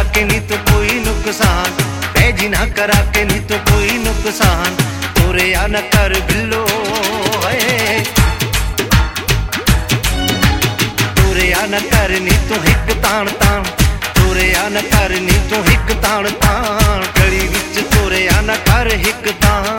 के नी तो कोई नुकसान, पैजी ना करा के नी तो कोई नुकसान, तोरे या न कर बिल्लो है, तोरे या न कर नी तू हिक तान तान, तोरे या न कर नी तू हिक तान तान, गली विच तोरे या न कर हिक तान।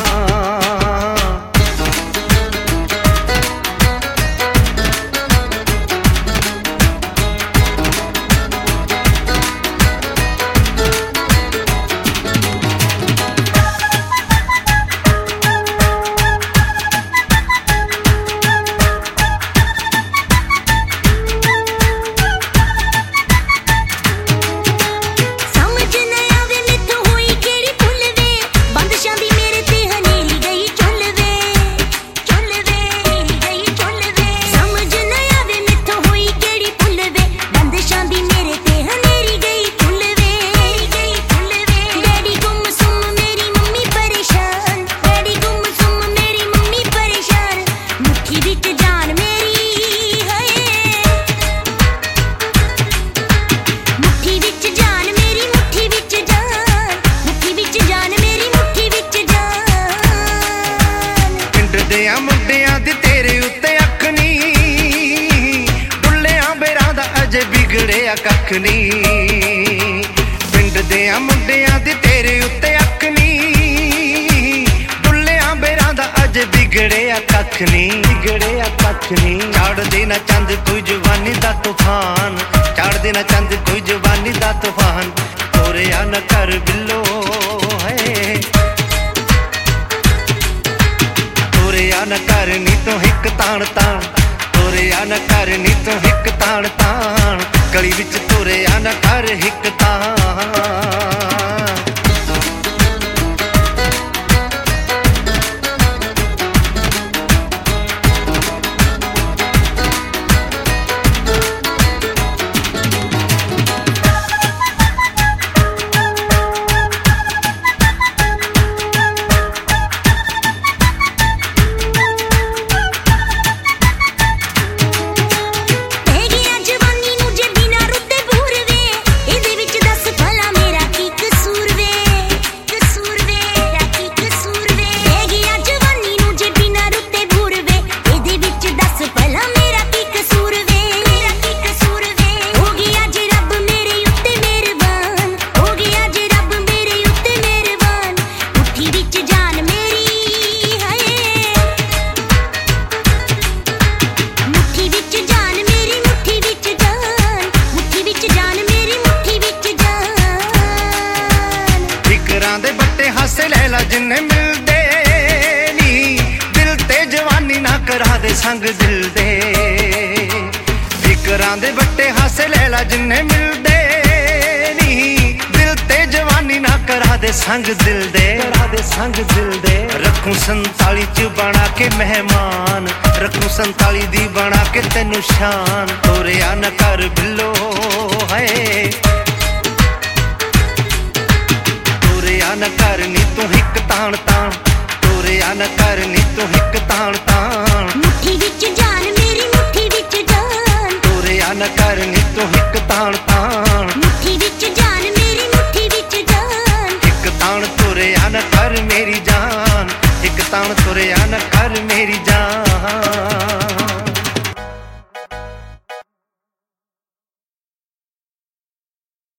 मुंडियां दी तेरे उत्ते अख नी, बुल्लियां बेरां दा अजे बिगड़िया कख नी, पिंड देयां मुंडियां दी तेरे उत्ते अख नी, बुल्लियां बेरां दा अजे बिगड़िया कख नी, बिगड़िया कख नी। चाड़ देना चंद कोई जवानी दा तूफान, चाड़ देना चंद कोई जवानी दा तूफान, तोरे या न कर बिल्लो है, तोरे या न कर नी तो हिक तान तान, तोरे या न कर नी तो हिक तान तान, गली विच तोरे या न कर हिक तान। हासे लैला जिन्ने मिलदे नी, दिल ते जवानी ना करा दे संग दिल दे, फिकरां दे बट्टे हासे लैला जिन्ने मिलदे नी, दिल ते जवानी ना करा दे संग दिल दे, करा दे संग दिल दे। रखूं 47 च बना के मेहमान, रखूं 47 दी बना के तेनू शान, तोरे या न कर बिल्लो है, न कर नी तू हिक तान तान, तोरे या न कर नी तू हिक तान तान, मुट्ठी विच जान मेरी मुट्ठी विच जान, तोरे या न कर नी तू हिक तान तान, मुट्ठी विच जान मेरी मुट्ठी विच जान, हिक तान तोरे या न कर मेरी जान, हिक तान तोरे या न कर मेरी जान।